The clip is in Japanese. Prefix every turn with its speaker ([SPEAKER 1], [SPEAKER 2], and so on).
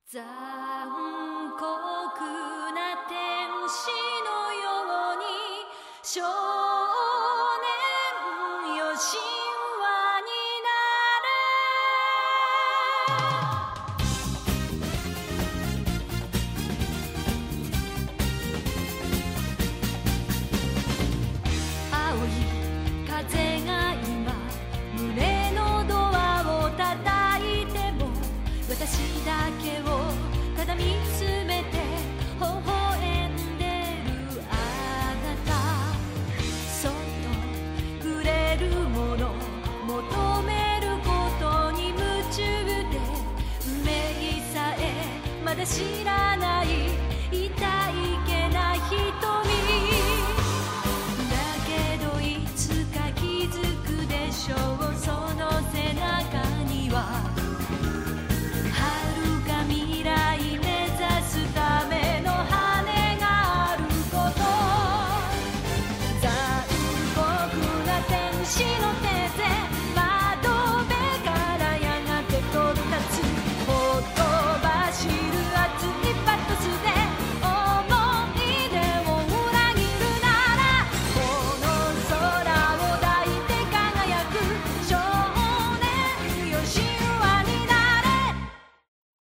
[SPEAKER 1] 残酷な天使のように少年よ神話になれ青い風が今胸のドアを叩いても私だけをただ見つめて微笑んでるあなたそっとくれるもの求めることに夢中で運命さえまだ知らない